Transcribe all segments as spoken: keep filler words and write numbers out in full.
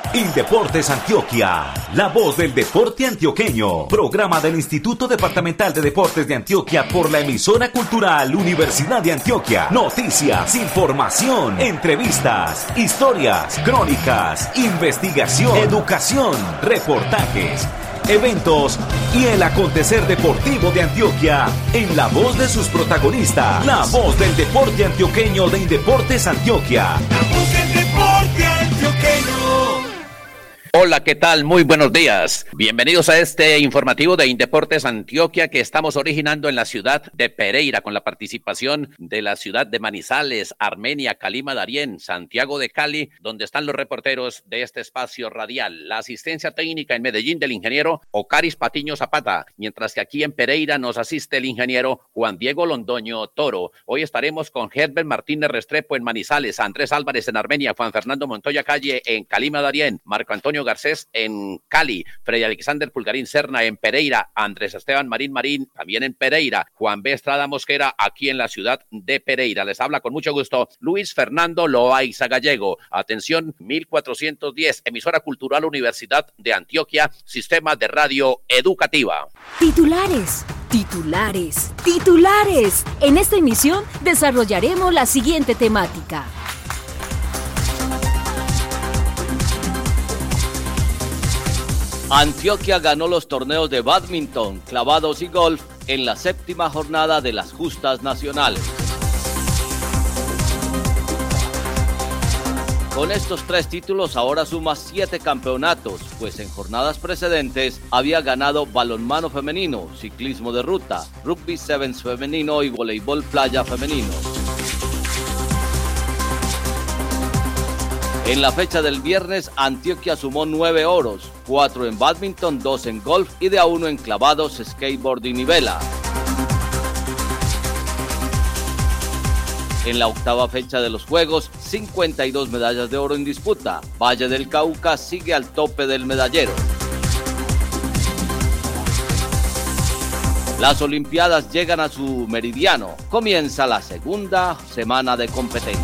Indeportes Antioquia, la voz del deporte antioqueño. Programa del Instituto Departamental de Deportes de Antioquia por la emisora cultural Universidad de Antioquia. Noticias, información, entrevistas, historias, crónicas, investigación, educación, reportajes, eventos y el acontecer deportivo de Antioquia en la voz de sus protagonistas. La voz del deporte antioqueño de Indeportes Antioquia. La voz del deporte antioqueño. Hola, ¿qué tal? Muy buenos días. Bienvenidos a este informativo de Indeportes Antioquia que estamos originando en la ciudad de Pereira con la participación de la ciudad de Manizales, Armenia, Calima, Darién, Santiago de Cali, donde están los reporteros de este espacio radial. La asistencia técnica en Medellín del ingeniero Ocaris Patiño Zapata, mientras que aquí en Pereira nos asiste el ingeniero Juan Diego Londoño Toro. Hoy estaremos con Herbert Martínez Restrepo en Manizales, Andrés Álvarez en Armenia, Juan Fernando Montoya Calle en Calima, Darién, Marco Antonio Garcés en Cali, Freddy Alexander Pulgarín Serna en Pereira, Andrés Esteban Marín Marín también en Pereira, Juan B. Estrada Mosquera aquí en la ciudad de Pereira. Les habla con mucho gusto Luis Fernando Loaiza Gallego. Atención, mil cuatrocientos diez, emisora cultural Universidad de Antioquia, sistema de radio educativa. Titulares, titulares, titulares. En esta emisión desarrollaremos la siguiente temática. Antioquia ganó los torneos de bádminton, clavados y golf en la séptima jornada de las justas nacionales. Con estos tres títulos ahora suma siete campeonatos, pues en jornadas precedentes había ganado balonmano femenino, ciclismo de ruta, rugby sevens femenino y voleibol playa femenino. En la fecha del viernes, Antioquia sumó nueve oros, cuatro en bádminton, dos en golf y de a uno en clavados, skateboard y nivela. En la octava fecha de los Juegos, cincuenta y dos medallas de oro en disputa. Valle del Cauca sigue al tope del medallero. Las Olimpiadas llegan a su meridiano. Comienza la segunda semana de competencia.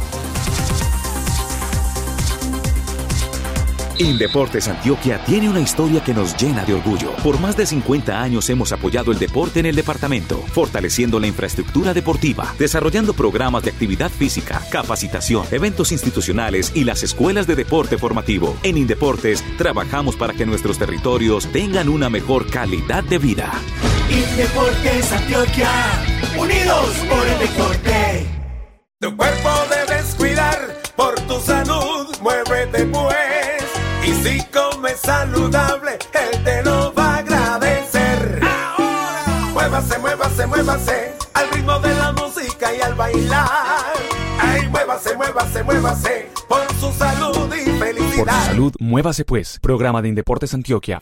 Indeportes Antioquia tiene una historia que nos llena de orgullo. Por más de cincuenta años hemos apoyado el deporte en el departamento, fortaleciendo la infraestructura deportiva, desarrollando programas de actividad física, capacitación, eventos institucionales y las escuelas de deporte formativo. En Indeportes trabajamos para que nuestros territorios tengan una mejor calidad de vida. Indeportes Antioquia, unidos por el deporte. Tu cuerpo debes cuidar, por tu salud, muévete pues. Y si comes saludable, él te lo va a agradecer. Ahora, muévase, muévase, muévase, al ritmo de la música y al bailar. Ay, muévase, muévase, muévase, por su salud y felicidad. Por su salud, muévase pues. Programa de Indeportes Antioquia.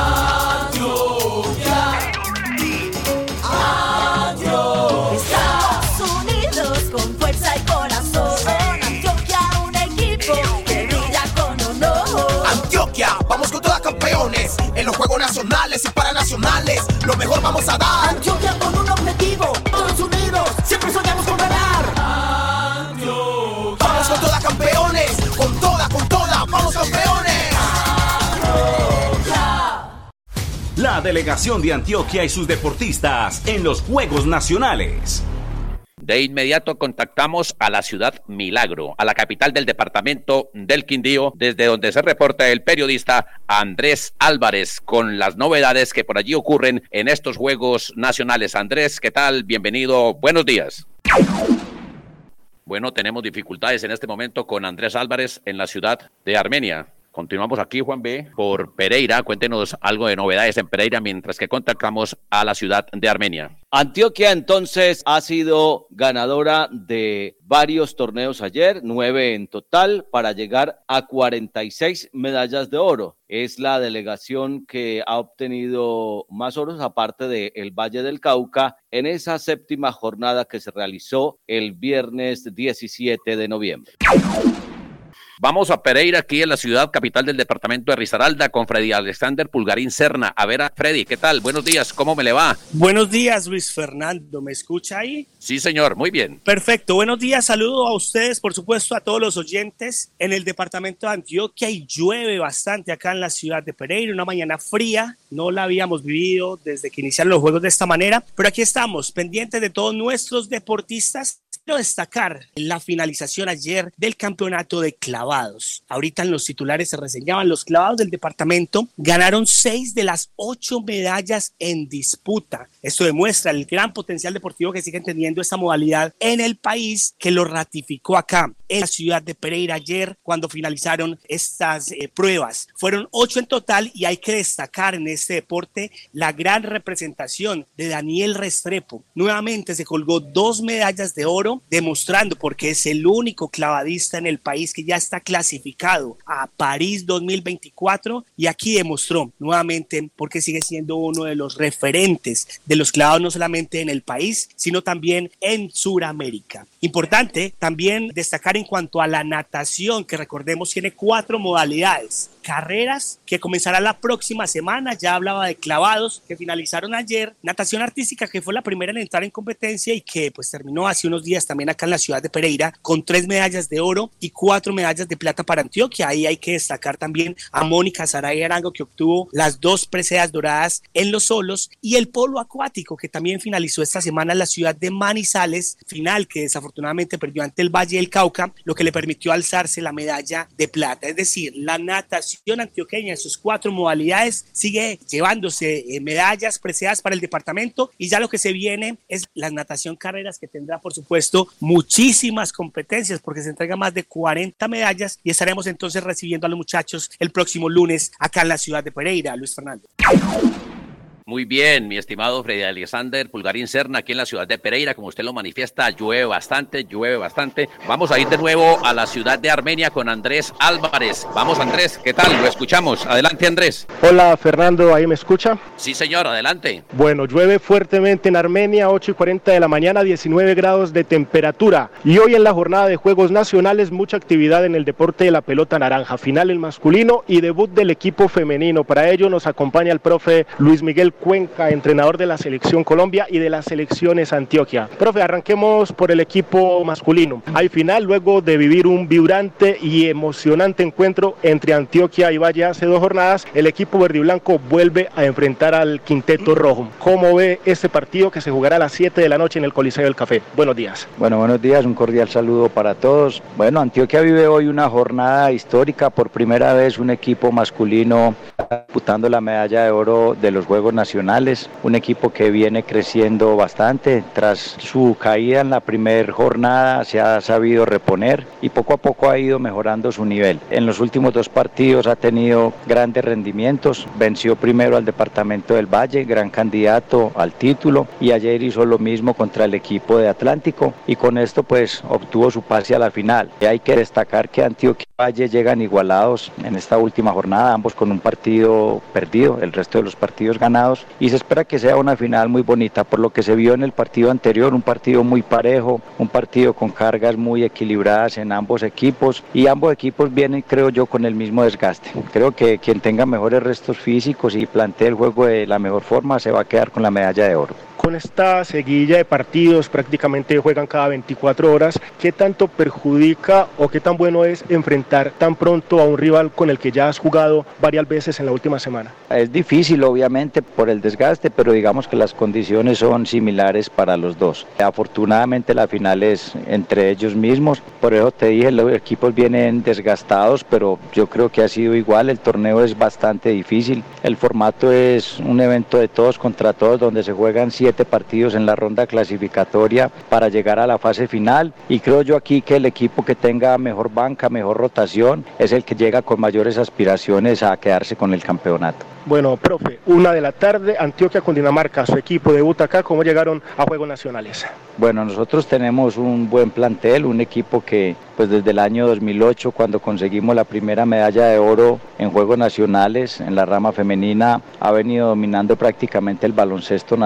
Vamos con todas campeones, en los Juegos Nacionales y Paranacionales, lo mejor vamos a dar. Antioquia con un objetivo, todos unidos, siempre soñamos con ganar. Antioquia. Vamos con todas campeones, con toda, con toda, vamos campeones. Antioquia. La delegación de Antioquia y sus deportistas en los Juegos Nacionales. De inmediato contactamos a la ciudad Milagro, a la capital del departamento del Quindío, desde donde se reporta el periodista Andrés Álvarez con las novedades que por allí ocurren en estos Juegos Nacionales. Andrés, ¿qué tal? Bienvenido, buenos días. Bueno, tenemos dificultades en este momento con Andrés Álvarez en la ciudad de Armenia. Continuamos aquí, Juan B., por Pereira. Cuéntenos algo de novedades en Pereira mientras que contactamos a la ciudad de Armenia. Antioquia entonces ha sido ganadora de varios torneos ayer, nueve en total, para llegar a cuarenta y seis medallas de oro. Es la delegación que ha obtenido más oros, aparte de el Valle del Cauca, en esa séptima jornada que se realizó el viernes diecisiete de noviembre. Vamos a Pereira, aquí en la ciudad capital del departamento de Risaralda, con Freddy Alexander Pulgarín Serna. A ver, Freddy, ¿qué tal? Buenos días, ¿cómo me le va? Buenos días, Luis Fernando, ¿me escucha ahí? Sí, señor, muy bien. Perfecto, buenos días, saludo a ustedes, por supuesto, a todos los oyentes en el departamento de Antioquia, y llueve bastante acá en la ciudad de Pereira, una mañana fría, no la habíamos vivido desde que iniciaron los juegos de esta manera, pero aquí estamos, pendientes de todos nuestros deportistas. Quiero destacar la finalización ayer del campeonato de clavados. Ahorita en los titulares se reseñaban los clavados del departamento. Ganaron seis de las ocho medallas en disputa. Esto demuestra el gran potencial deportivo que sigue teniendo esta modalidad en el país, que lo ratificó acá en la ciudad de Pereira ayer cuando finalizaron estas eh, pruebas. Fueron ocho en total, y hay que destacar en este deporte la gran representación de Daniel Restrepo. Nuevamente se colgó dos medallas de oro, demostrando porque es el único clavadista en el país que ya está clasificado a París dos mil veinticuatro, y aquí demostró nuevamente porque sigue siendo uno de los referentes de los clavados, no solamente en el país, sino también en Sudamérica. Importante también destacar en cuanto a la natación, que recordemos tiene cuatro modalidades. Carreras, que comenzará la próxima semana, ya hablaba de clavados, que finalizaron ayer. Natación artística, que fue la primera en entrar en competencia y que pues terminó hace unos días también acá en la ciudad de Pereira, con tres medallas de oro y cuatro medallas de plata para Antioquia. Ahí hay que destacar también a Mónica Saray Arango, que obtuvo las dos preseas doradas en los solos, y el polo acuático, que también finalizó esta semana en la ciudad de Manizales, final que desafortunadamente perdió ante el Valle del Cauca, lo que le permitió alzarse la medalla de plata. Es decir, la natación antioqueña en sus cuatro modalidades sigue llevándose eh, medallas preseadas para el departamento, y ya lo que se viene es la natación carreras, que tendrá por supuesto muchísimas competencias porque se entregan más de cuarenta medallas, y estaremos entonces recibiendo a los muchachos el próximo lunes acá en la ciudad de Pereira. Luis Fernando. Muy bien, mi estimado Freddy Alexander Pulgarín Serna, aquí en la ciudad de Pereira, como usted lo manifiesta, llueve bastante, llueve bastante. Vamos a ir de nuevo a la ciudad de Armenia con Andrés Álvarez. Vamos, Andrés, ¿qué tal? Lo escuchamos. Adelante, Andrés. Hola, Fernando, ¿ahí me escucha? Sí, señor, adelante. Bueno, llueve fuertemente en Armenia, ocho y cuarenta de la mañana, diecinueve grados de temperatura. Y hoy en la jornada de Juegos Nacionales, mucha actividad en el deporte de la pelota naranja. Final el masculino y debut del equipo femenino. Para ello nos acompaña el profe Luis Miguel Cuenca, entrenador de la Selección Colombia y de las selecciones Antioquia. Profe, arranquemos por el equipo masculino. Hay final luego de vivir un vibrante y emocionante encuentro entre Antioquia y Valle hace dos jornadas. El equipo verde y blanco vuelve a enfrentar al Quinteto Rojo. ¿Cómo ve este partido que se jugará a las siete de la noche en el Coliseo del Café? Buenos días. Bueno, buenos días, un cordial saludo para todos. Bueno, Antioquia vive hoy una jornada histórica. Por primera vez un equipo masculino disputando la medalla de oro de los Juegos Nacionales, un equipo que viene creciendo bastante. Tras su caída en la primera jornada se ha sabido reponer y poco a poco ha ido mejorando su nivel. En los últimos dos partidos ha tenido grandes rendimientos, venció primero al departamento del Valle, gran candidato al título, y ayer hizo lo mismo contra el equipo de Atlántico y con esto pues obtuvo su pase a la final. Y hay que destacar que Antioquia y Valle llegan igualados en esta última jornada, ambos con un partido perdido, el resto de los partidos ganados, y se espera que sea una final muy bonita por lo que se vio en el partido anterior, un partido muy parejo, un partido con cargas muy equilibradas en ambos equipos, y ambos equipos vienen, creo yo, con el mismo desgaste. Creo que quien tenga mejores restos físicos y plantee el juego de la mejor forma se va a quedar con la medalla de oro. Con esta seguilla de partidos, prácticamente juegan cada veinticuatro horas, ¿qué tanto perjudica o qué tan bueno es enfrentar tan pronto a un rival con el que ya has jugado varias veces en la última semana? Es difícil, obviamente, por el desgaste, pero digamos que las condiciones son similares para los dos. Afortunadamente la final es entre ellos mismos, por eso te dije, los equipos vienen desgastados, pero yo creo que ha sido igual, el torneo es bastante difícil, el formato es un evento de todos contra todos, donde se juegan siete partidos en la ronda clasificatoria para llegar a la fase final, y creo yo aquí que el equipo que tenga mejor banca, mejor rotación, es el que llega con mayores aspiraciones a quedarse con el campeonato. Bueno, profe, una de la tarde, Antioquia con Dinamarca, su equipo debuta acá. ¿Cómo llegaron a Juegos Nacionales? Bueno, nosotros tenemos un buen plantel, un equipo que pues desde el año dos mil ocho, cuando conseguimos la primera medalla de oro en Juegos Nacionales en la rama femenina, ha venido dominando prácticamente el baloncesto nacional.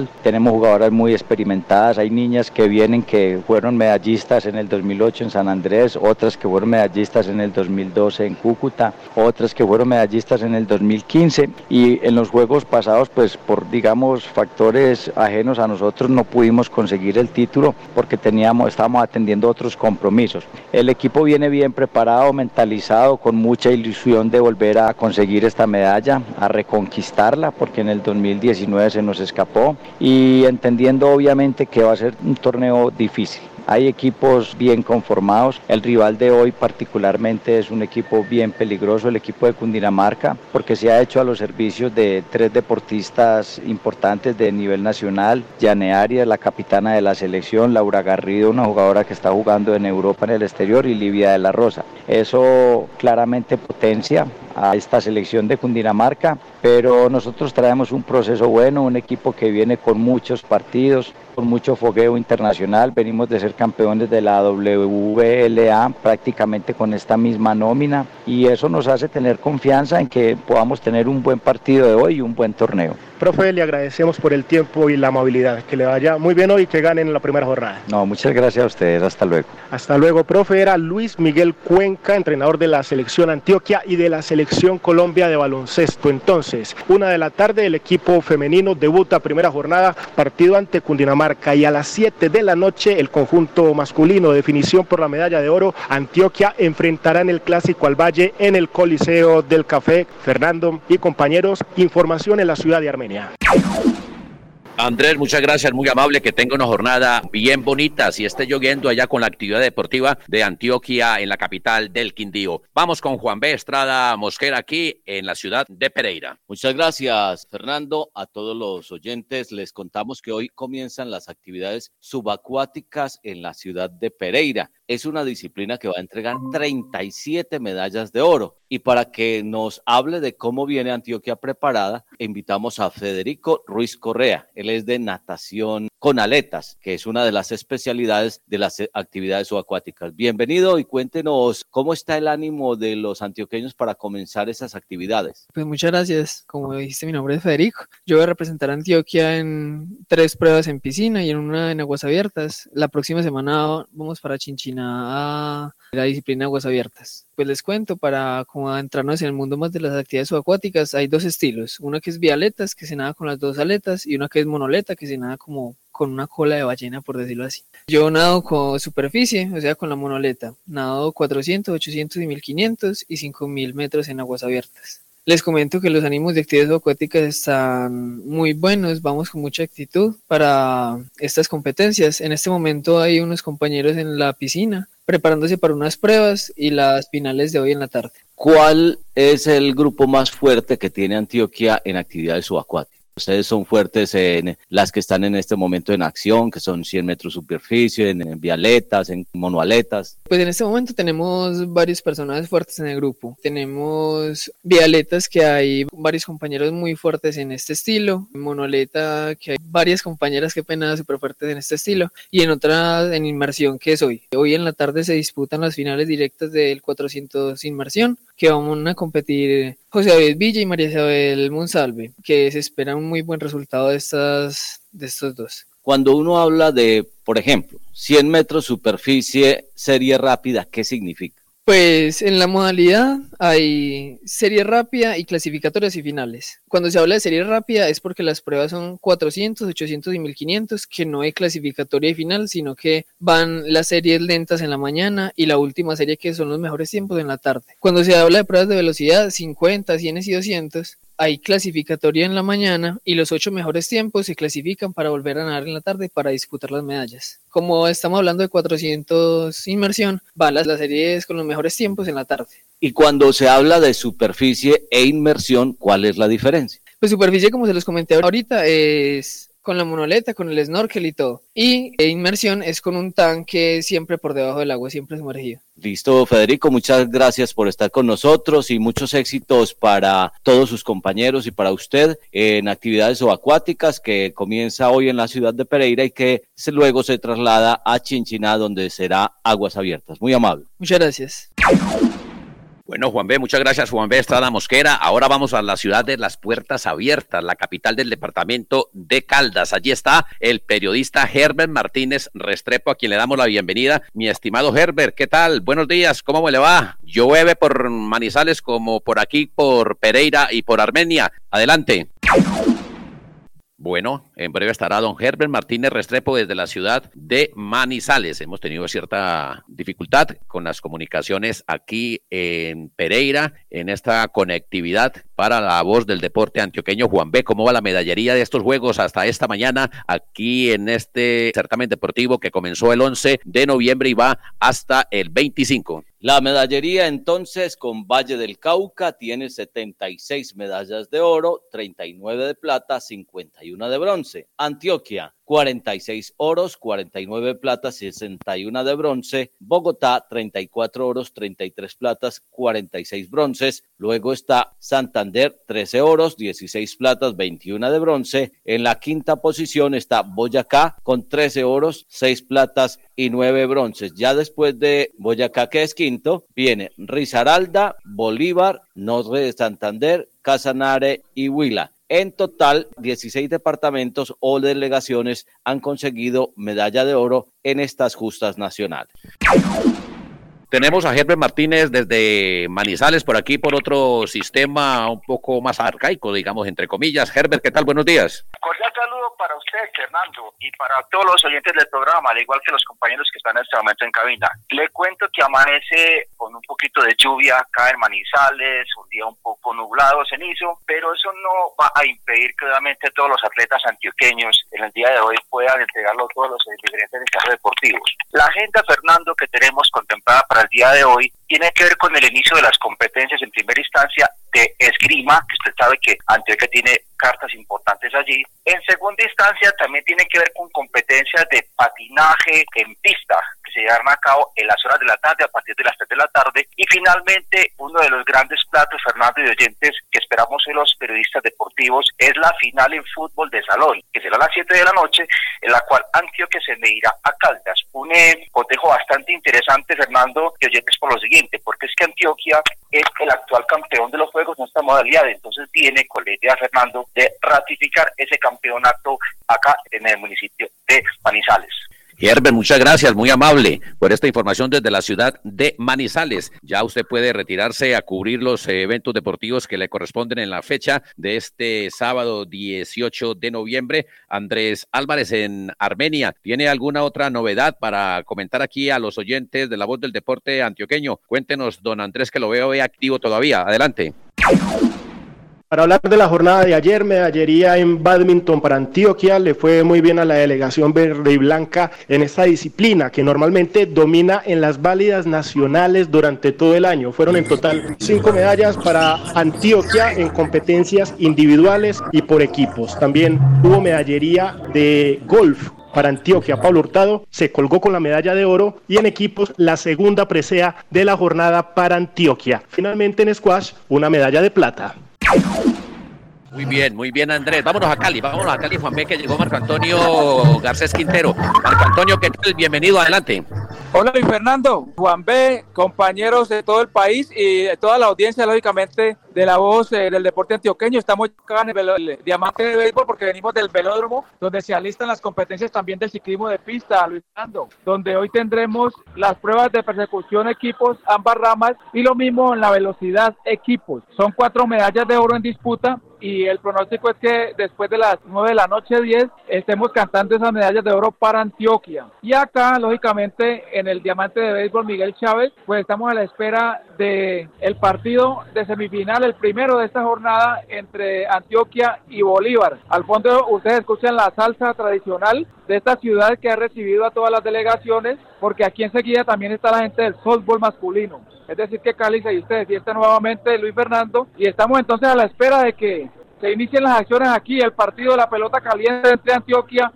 fútbol. Tenemos jugadoras muy experimentadas, hay niñas que vienen que fueron medallistas en el dos mil ocho en San Andrés, otras que fueron medallistas en el dos mil doce en Cúcuta, otras que fueron medallistas en el dos mil quince, y en los juegos pasados pues por digamos factores ajenos a nosotros no pudimos conseguir el título porque teníamos, estábamos atendiendo otros compromisos. El equipo viene bien preparado, mentalizado, con mucha ilusión de volver a conseguir esta medalla, a reconquistarla porque en el dos mil diecinueve se nos escapó, y entendiendo obviamente que va a ser un torneo difícil. Hay equipos bien conformados, el rival de hoy particularmente es un equipo bien peligroso, el equipo de Cundinamarca, porque se ha hecho a los servicios de tres deportistas importantes de nivel nacional, Yane Arias, la capitana de la selección, Laura Garrido, una jugadora que está jugando en Europa en el exterior, y Livia de la Rosa. Eso claramente potencia a esta selección de Cundinamarca, pero nosotros traemos un proceso bueno, un equipo que viene con muchos partidos, con mucho fogueo internacional, venimos de ser campeones de la W L A prácticamente con esta misma nómina, y eso nos hace tener confianza en que podamos tener un buen partido de hoy y un buen torneo. Profe, le agradecemos por el tiempo y la amabilidad, que le vaya muy bien hoy y que ganen en la primera jornada. No, muchas gracias a ustedes, hasta luego. Hasta luego, profe. Era Luis Miguel Cuenca, entrenador de la selección Antioquia y de la selección Colombia de baloncesto. Entonces, una de la tarde el equipo femenino debuta primera jornada, partido ante Cundinamarca, y a las siete de la noche el conjunto masculino, definición por la medalla de oro, Antioquia enfrentará en el Clásico al Valle en el Coliseo del Café. Fernando y compañeros, información en la ciudad de Armenia. Andrés, muchas gracias, muy amable, que tenga una jornada bien bonita, si esté lloviendo allá con la actividad deportiva de Antioquia en la capital del Quindío. Vamos con Juan B. Estrada Mosquera aquí en la ciudad de Pereira. Muchas gracias, Fernando. A todos los oyentes les contamos que hoy comienzan las actividades subacuáticas en la ciudad de Pereira. Es una disciplina que va a entregar treinta y siete medallas de oro. Y para que nos hable de cómo viene Antioquia preparada, invitamos a Federico Ruiz Correa. Él es de natación con aletas, que es una de las especialidades de las actividades subacuáticas. Bienvenido y cuéntenos cómo está el ánimo de los antioqueños para comenzar esas actividades. Pues muchas gracias. Como dijiste, mi nombre es Federico. Yo voy a representar a Antioquia en tres pruebas en piscina y en una en aguas abiertas. La próxima semana vamos para Chinchiná a la disciplina de aguas abiertas. Pues les cuento, para como adentrarnos en el mundo más de las actividades subacuáticas, hay dos estilos. Una que es bialetas, que se nada con las dos aletas, y una que es monoleta, que se nada como con una cola de ballena, por decirlo así. Yo nado con superficie, o sea, con la monoleta. Nado cuatrocientos, ochocientos y mil quinientos y cinco mil metros en aguas abiertas. Les comento que los ánimos de actividades subacuáticas están muy buenos, vamos con mucha actitud para estas competencias. En este momento hay unos compañeros en la piscina preparándose para unas pruebas y las finales de hoy en la tarde. ¿Cuál es el grupo más fuerte que tiene Antioquia en actividades subacuáticas? Ustedes son fuertes en las que están en este momento en acción, que son cien metros superficie, en, en bialetas, en monoaletas. Pues en este momento tenemos varios personajes fuertes en el grupo. Tenemos bialetas, que hay varios compañeros muy fuertes en este estilo. En monoaleta, que hay varias compañeras que pena súper fuertes en este estilo. Y en otra, en inmersión, que es hoy. Hoy en la tarde se disputan las finales directas del cuatrocientos inmersión, que van a competir José David Villa y María Isabel Monsalve, que se espera un muy buen resultado de, estas, de estos dos. Cuando uno habla de, por ejemplo, cien metros superficie, serie rápida, ¿qué significa? Pues en la modalidad hay serie rápida y clasificatorias y finales. Cuando se habla de serie rápida es porque las pruebas son cuatrocientos, ochocientos y mil quinientos, que no hay clasificatoria y final, sino que van las series lentas en la mañana y la última serie, que son los mejores tiempos, en la tarde. Cuando se habla de pruebas de velocidad, cincuenta, cien y doscientos, hay clasificatoria en la mañana y los ocho mejores tiempos se clasifican para volver a nadar en la tarde para disputar las medallas. Como estamos hablando de cuatrocientos inmersión, van las, las series con los mejores tiempos en la tarde. Y cuando se habla de superficie e inmersión, ¿cuál es la diferencia? Pues superficie, como se los comenté ahorita, es con la monoleta, con el snorkel y todo. Y e inmersión es con un tanque siempre por debajo del agua, siempre sumergido. Listo, Federico, muchas gracias por estar con nosotros y muchos éxitos para todos sus compañeros y para usted en actividades subacuáticas que comienza hoy en la ciudad de Pereira y que luego se traslada a Chinchiná, donde será aguas abiertas. Muy amable. Muchas gracias. Bueno, Juan B., muchas gracias, Juan B. Estrada Mosquera. Ahora vamos a la ciudad de las Puertas Abiertas, la capital del departamento de Caldas. Allí está el periodista Herbert Martínez Restrepo, a quien le damos la bienvenida. Mi estimado Herbert, ¿qué tal? Buenos días, ¿cómo le va? Llueve por Manizales como por aquí, por Pereira y por Armenia. Adelante. Bueno, en breve estará don Herbert Martínez Restrepo desde la ciudad de Manizales. Hemos tenido cierta dificultad con las comunicaciones aquí en Pereira, en esta conectividad para la voz del deporte antioqueño. Juan B., ¿cómo va la medallería de estos juegos hasta esta mañana aquí en este certamen deportivo que comenzó el once de noviembre y va hasta el veinticinco? La medallería entonces con Valle del Cauca tiene setenta y seis medallas de oro, treinta y nueve de plata, cincuenta y una de bronce. Antioquia, cuarenta y seis oros, cuarenta y nueve platas, sesenta y una de bronce. Bogotá, treinta y cuatro oros, treinta y tres platas, cuarenta y seis bronces. Luego está Santander, trece oros, dieciséis platas, veintiuna de bronce. En la quinta posición está Boyacá con trece oros, seis platas y nueve bronces. Ya después de Boyacá, que es quinto, viene Risaralda, Bolívar, Norte de Santander, Casanare y Huila. En total, dieciséis departamentos o delegaciones han conseguido medalla de oro en estas justas nacionales. Tenemos a Herbert Martínez desde Manizales, por aquí por otro sistema un poco más arcaico, digamos, entre comillas. Herbert, ¿qué tal? Buenos días. Cordial saludo para usted, Fernando, y para todos los oyentes del programa, al igual que los compañeros que están en este momento en cabina. Le cuento que amanece con un poquito de lluvia acá en Manizales, un día un poco nublado, cenizo, pero eso no va a impedir que obviamente todos los atletas antioqueños en el día de hoy puedan entregarlo todos los diferentes desarrollos deportivos. La agenda, Fernando, que tenemos contemplada para el día de hoy tiene que ver con el inicio de las competencias en primera instancia de esgrima, que usted sabe que Antioquia tiene cartas importantes allí. En segunda instancia también tiene que ver con competencias de patinaje en pista, que se llevarán a cabo en las horas de la tarde, a partir de las tres de la tarde. Y finalmente, uno de los grandes platos, Fernando y oyentes, que esperamos en los periodistas deportivos, es la final en fútbol de salón, que será a las siete de la noche, en la cual Antioquia se medirá a Caldas. Un eh, cotejo bastante interesante, Fernando y oyentes, por lo siguiente, porque es que Antioquia es el actual campeón de los Juegos en esta modalidad, entonces viene con la idea, Fernando, de ratificar ese campeonato acá en el municipio de Manizales. Herbert, muchas gracias, muy amable por esta información desde la ciudad de Manizales. Ya usted puede retirarse a cubrir los eventos deportivos que le corresponden en la fecha de este sábado dieciocho de noviembre. Andrés Álvarez en Armenia, ¿tiene alguna otra novedad para comentar aquí a los oyentes de La Voz del Deporte Antioqueño? Cuéntenos, don Andrés, que lo veo activo todavía. Adelante. Para hablar de la jornada de ayer, medallería en bádminton para Antioquia, le fue muy bien a la delegación verde y blanca en esta disciplina que normalmente domina en las válidas nacionales durante todo el año. Fueron en total cinco medallas para Antioquia en competencias individuales y por equipos. También hubo medallería de golf para Antioquia. Pablo Hurtado se colgó con la medalla de oro y en equipos la segunda presea de la jornada para Antioquia. Finalmente en squash, una medalla de plata. Muy bien, muy bien, Andrés. Vámonos a Cali, vámonos a Cali, Juan B., que llegó Marco Antonio Garcés Quintero. Marco Antonio, ¿qué tal? Bienvenido, adelante. Hola, Luis Fernando, Juan B., compañeros de todo el país y de toda la audiencia, lógicamente, de La Voz eh, del Deporte Antioqueño. Estamos acá en el, velo, el Diamante de Béisbol porque venimos del velódromo, donde se alistan las competencias también del ciclismo de pista, Luis Fernando, donde hoy tendremos las pruebas de persecución equipos, ambas ramas, y lo mismo en la velocidad equipos. Son cuatro medallas de oro en disputa, y el pronóstico es que después de las nueve de la noche, diez, estemos cantando esas medallas de oro para Antioquia. Y acá, lógicamente, en el Diamante de Béisbol Miguel Chávez, pues estamos a la espera de el partido de semifinal, el primero de esta jornada entre Antioquia y Bolívar. Al fondo ustedes escuchan la salsa tradicional de esta ciudad que ha recibido a todas las delegaciones, porque aquí enseguida también está la gente del softball masculino. Es decir que Cali se despierte nuevamente, Luis Fernando, y estamos entonces a la espera de que se inicien las acciones aquí, el partido de la pelota caliente entre Antioquia y Bolívar.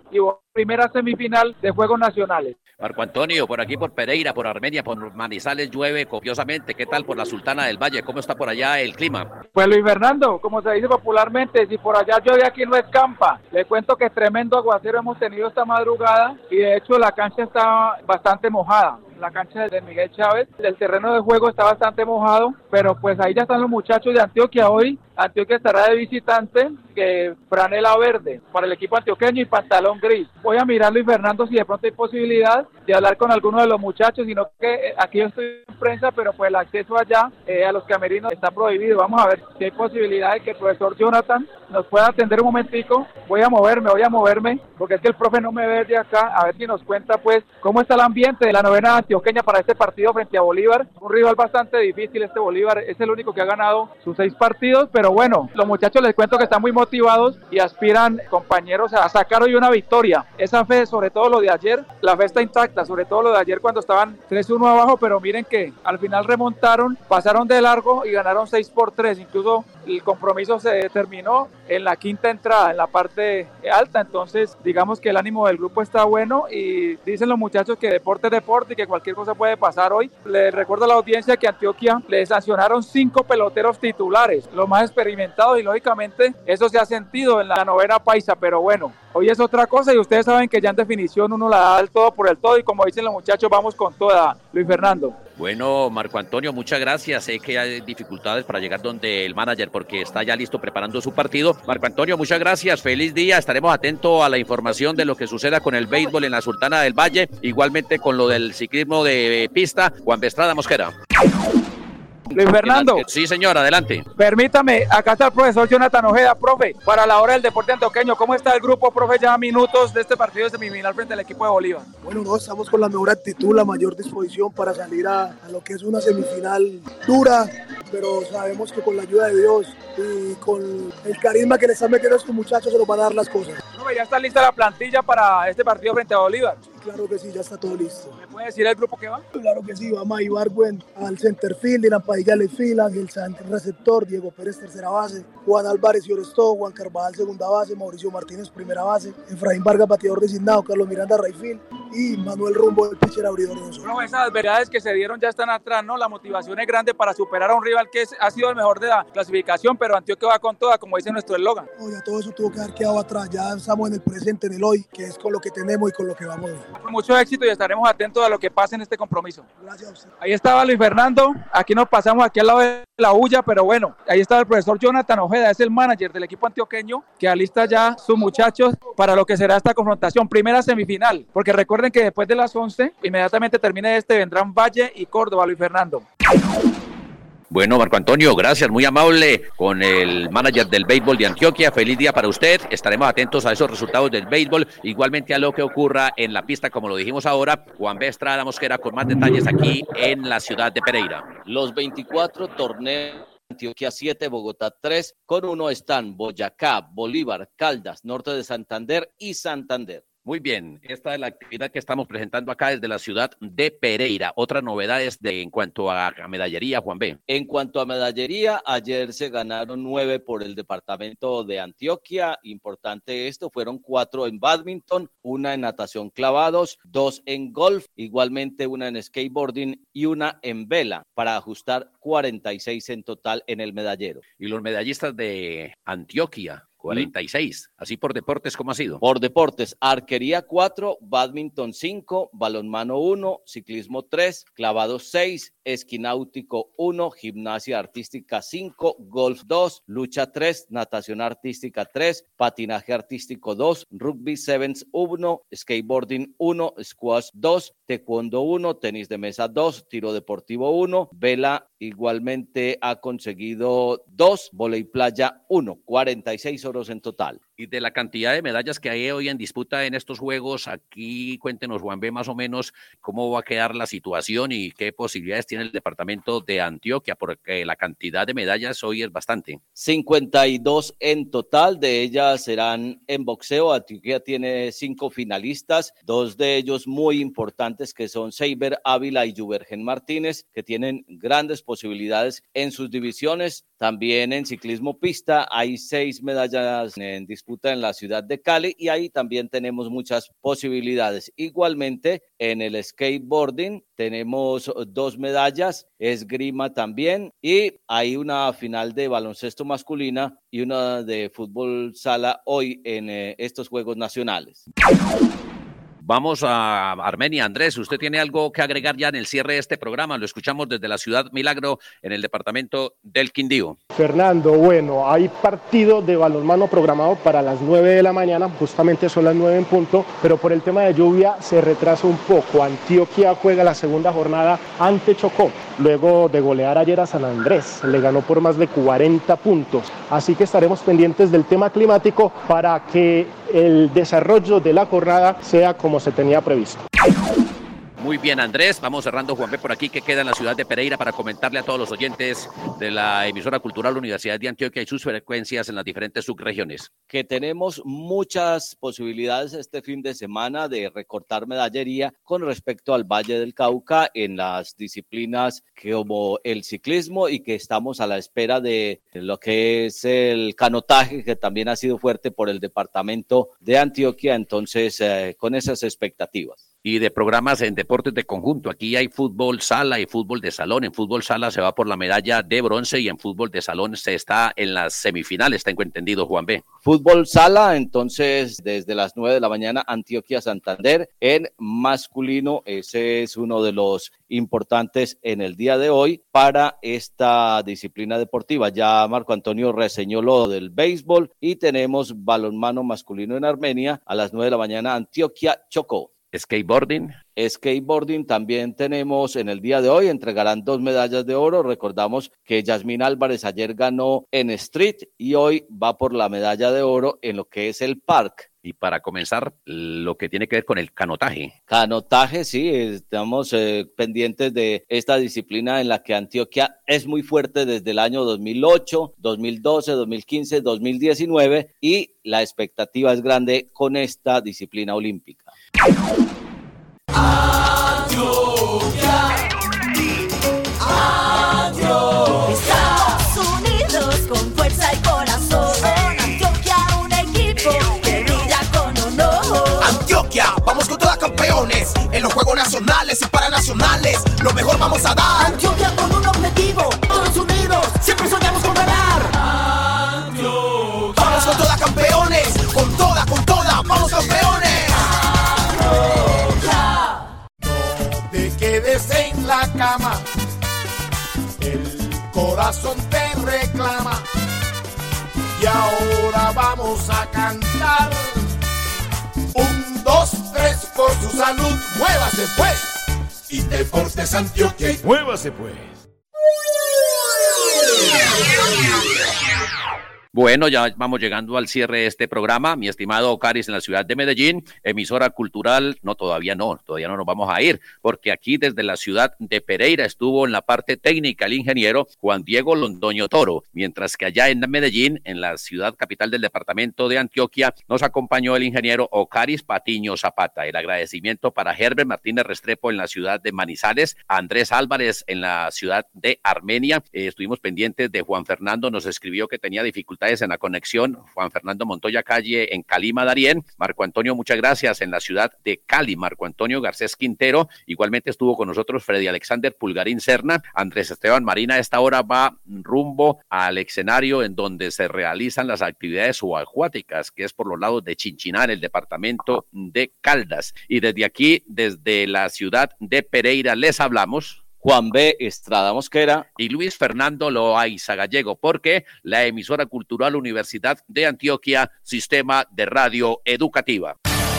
primera semifinal de Juegos Nacionales. Marco Antonio, por aquí, por Pereira, por Armenia, por Manizales llueve copiosamente. ¿Qué tal por la Sultana del Valle? ¿Cómo está por allá el clima? Pues Luis Fernando, como se dice popularmente, si por allá llueve aquí no escampa. Le cuento que tremendo aguacero hemos tenido esta madrugada y de hecho la cancha está bastante mojada. La cancha de Miguel Chávez, el terreno de juego está bastante mojado, pero pues ahí ya están los muchachos de Antioquia hoy. Antioquia estará de visitante, que franela verde para el equipo antioqueño y pantalón gris. Voy a mirar, Luis Fernando, si de pronto hay posibilidad de hablar con alguno de los muchachos, sino que aquí yo estoy en prensa, pero pues el acceso allá eh, a los camerinos está prohibido. Vamos a ver si hay posibilidad de que el profesor Jonathan nos pueda atender un momentico. Voy a moverme, voy a moverme, porque es que el profe no me ve de acá, a ver si nos cuenta pues cómo está el ambiente de la novena antioqueña para este partido frente a Bolívar. Un rival bastante difícil este Bolívar, es el único que ha ganado sus seis partidos, pero bueno, los muchachos les cuento que están muy motivados y aspiran, compañeros, a sacar hoy una victoria. Esa fe, sobre todo lo de ayer, la fe está intacta, sobre todo lo de ayer cuando estaban tres uno abajo, pero miren que al final remontaron, pasaron de largo y ganaron seis por tres, incluso el compromiso se terminó en la quinta entrada, en la parte alta, entonces digamos que el ánimo del grupo está bueno y dicen los muchachos que deporte es deporte y que cualquier cosa puede pasar hoy. Les recuerdo a la audiencia que Antioquia le sancionaron cinco peloteros titulares, los más experimentados, y lógicamente eso se ha sentido en la novena paisa, pero bueno, hoy es otra cosa y ustedes saben que ya en definición uno la da el todo por el todo y como dicen los muchachos, vamos con toda, Luis Fernando. Bueno, Marco Antonio, muchas gracias. Sé que hay dificultades para llegar donde el manager porque está ya listo preparando su partido. Marco Antonio, muchas gracias. Feliz día. Estaremos atentos a la información de lo que suceda con el béisbol en la Sultana del Valle, igualmente con lo del ciclismo de pista. Juan Bestrada Mosquera. Luis Fernando. Sí, señor, adelante. Permítame, acá está el profesor Jonathan Ojeda, profe, para la hora del deporte antioqueño. ¿Cómo está el grupo, profe, ya minutos de este partido de semifinal frente al equipo de Bolívar? Bueno, no, estamos con la mejor actitud, la mayor disposición para salir a, a lo que es una semifinal dura, pero sabemos que con la ayuda de Dios y con el carisma que le están metiendo a estos muchachos se nos van a dar las cosas. Profe, ¿ya está lista la plantilla para este partido frente a Bolívar? Claro que sí, ya está todo listo. ¿Me puede decir el grupo que va? Claro que sí, va May Ibargüen al centerfield, Irán Padilla left field, Ángel Sánchez receptor, Diego Pérez tercera base, Juan Álvarez y Orestó, Juan Carvajal segunda base, Mauricio Martínez primera base, Efraín Vargas bateador designado, Carlos Miranda right field y Manuel Rumbo el pitcher abridor de nosotros. No, esas verdades que se dieron ya están atrás, ¿no? La motivación es grande para superar a un rival que es, ha sido el mejor de la clasificación, pero Antioquia va con toda, como dice nuestro eslogan. Oye, todo eso tuvo que haber quedado atrás, ya estamos en el presente, en el hoy, que es con lo que tenemos y con lo que vamos hoy. Mucho éxito y estaremos atentos a lo que pase en este compromiso. Gracias a usted. Ahí estaba Luis Fernando, aquí nos pasamos aquí al lado de la huya, pero bueno, ahí estaba el profesor Jonathan Ojeda, es el manager del equipo antioqueño que alista ya sus muchachos para lo que será esta confrontación, primera semifinal, porque recuerden que después de las once, inmediatamente termine este, vendrán Valle y Córdoba, Luis Fernando. Bueno, Marco Antonio, gracias, muy amable con el manager del béisbol de Antioquia. Feliz día para usted. Estaremos atentos a esos resultados del béisbol, igualmente a lo que ocurra en la pista, como lo dijimos ahora. Juan B. Estrada Mosquera con más detalles aquí en la ciudad de Pereira. Los veinticuatro torneos, Antioquia siete, Bogotá tres, con uno están Boyacá, Bolívar, Caldas, Norte de Santander y Santander. Muy bien, esta es la actividad que estamos presentando acá desde la ciudad de Pereira. Otras novedades de, en cuanto a, a medallería, Juan B. En cuanto a medallería, ayer se ganaron nueve por el departamento de Antioquia. Importante esto, fueron cuatro en bádminton, una en natación clavados, dos en golf, igualmente una en skateboarding y una en vela, para ajustar cuarenta y seis en total en el medallero. Y los medallistas de Antioquia, cuarenta y seis, así por deportes, ¿cómo ha sido? Por deportes, arquería cuatro, bádminton cinco, balonmano uno, ciclismo tres, clavados seis, esquináutico uno, gimnasia artística cinco, golf dos, lucha tres, natación artística tres, patinaje artístico dos, rugby sevens uno, skateboarding uno, squash dos, taekwondo uno, tenis de mesa dos, tiro deportivo uno, vela igualmente ha conseguido dos, vóley playa uno, cuarenta y seis oros en total. Y de la cantidad de medallas que hay hoy en disputa en estos Juegos, aquí cuéntenos, Juan B, más o menos cómo va a quedar la situación y qué posibilidades tiene el departamento de Antioquia, porque la cantidad de medallas hoy es bastante. cincuenta y dos en total, de ellas serán en boxeo. Antioquia tiene cinco finalistas, dos de ellos muy importantes que son Seiber Ávila y Yubergen Martínez, que tienen grandes posibilidades en sus divisiones. También en ciclismo pista hay seis medallas en disputa disputa en la ciudad de Cali y ahí también tenemos muchas posibilidades. Igualmente en el skateboarding tenemos dos medallas, esgrima también y hay una final de baloncesto masculina y una de fútbol sala hoy en eh, estos Juegos Nacionales. Vamos a Armenia. Andrés, ¿usted tiene algo que agregar ya en el cierre de este programa? Lo escuchamos desde la ciudad Milagro, en el departamento del Quindío. Fernando, bueno, hay partido de balonmano programado para las nueve de la mañana, justamente son las nueve en punto, pero por el tema de lluvia se retrasa un poco. Antioquia juega la segunda jornada ante Chocó, luego de golear ayer a San Andrés, le ganó por más de cuarenta puntos, así que estaremos pendientes del tema climático para que el desarrollo de la jornada sea como se tenía previsto. Muy bien, Andrés, vamos cerrando, Juan B, por aquí, que queda en la ciudad de Pereira para comentarle a todos los oyentes de la emisora cultural Universidad de Antioquia y sus frecuencias en las diferentes subregiones. Que tenemos muchas posibilidades este fin de semana de recortar medallería con respecto al Valle del Cauca en las disciplinas como el ciclismo y que estamos a la espera de lo que es el canotaje, que también ha sido fuerte por el departamento de Antioquia, entonces eh, con esas expectativas. Y de programas en deportes de conjunto. Aquí hay fútbol sala y fútbol de salón. En fútbol sala se va por la medalla de bronce y en fútbol de salón se está en las semifinales, tengo entendido, Juan B. Fútbol sala, entonces, desde las nueve de la mañana, Antioquia Santander. En masculino, ese es uno de los importantes en el día de hoy para esta disciplina deportiva. Ya Marco Antonio reseñó lo del béisbol y tenemos balonmano masculino en Armenia a las nueve de la mañana, Antioquia Chocó. Skateboarding. Skateboarding también tenemos en el día de hoy, entregarán dos medallas de oro. Recordamos que Yasmín Álvarez ayer ganó en Street y hoy va por la medalla de oro en lo que es el Park. Y para comenzar, lo que tiene que ver con el canotaje. Canotaje, sí, estamos eh, pendientes de esta disciplina en la que Antioquia es muy fuerte desde el año dos mil ocho, dos mil doce, dos mil quince, dos mil diecinueve y la expectativa es grande con esta disciplina olímpica. Antioquia, Antioquia, Estados Unidos con fuerza y corazón. Antioquia, un equipo que brilla con honor. Antioquia, vamos con todas campeones en los Juegos Nacionales y Paranacionales. Lo mejor vamos a dar. Antioquia con un objetivo, todos unidos, siempre soñamos con ganar. Antioquia, vamos con todas campeones, con toda, con toda, vamos campeones. Quedes en la cama, el corazón te reclama y ahora vamos a cantar. Un, dos, tres, por su salud, muévase pues. Y Deportes Antioquia, muévase pues. Bueno, ya vamos llegando al cierre de este programa, mi estimado Ocaris en la ciudad de Medellín, emisora cultural, no, todavía no, todavía no nos vamos a ir, porque aquí desde la ciudad de Pereira estuvo en la parte técnica el ingeniero Juan Diego Londoño Toro, mientras que allá en Medellín, en la ciudad capital del departamento de Antioquia, nos acompañó el ingeniero Ocaris Patiño Zapata. El agradecimiento para Herbert Martínez Restrepo en la ciudad de Manizales, Andrés Álvarez en la ciudad de Armenia, eh, estuvimos pendientes de Juan Fernando, nos escribió que tenía dificultades en la conexión, Juan Fernando Montoya Calle en Calima, Darién, Marco Antonio, muchas gracias en la ciudad de Cali, Marco Antonio Garcés Quintero, igualmente estuvo con nosotros Freddy Alexander Pulgarín Serna, Andrés Esteban Marina a esta hora va rumbo al escenario en donde se realizan las actividades subacuáticas, que es por los lados de Chinchiná, en el departamento de Caldas, y desde aquí, desde la ciudad de Pereira, les hablamos Juan B. Estrada Mosquera y Luis Fernando Loaiza Gallego, porque la emisora cultural Universidad de Antioquia, Sistema de Radio Educativa.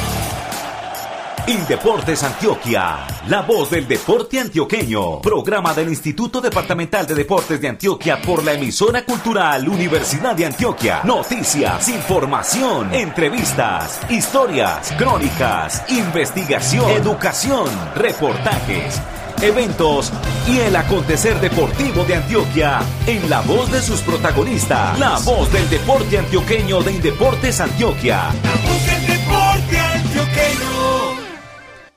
Indeportes Antioquia, la voz del deporte antioqueño. Programa del Instituto Departamental de Deportes de Antioquia por la emisora cultural Universidad de Antioquia. Noticias, información, entrevistas, historias, crónicas, investigación, educación, reportajes, eventos y el acontecer deportivo de Antioquia en la voz de sus protagonistas. La voz del deporte antioqueño de Indeportes Antioquia. La voz del deporte antioqueño.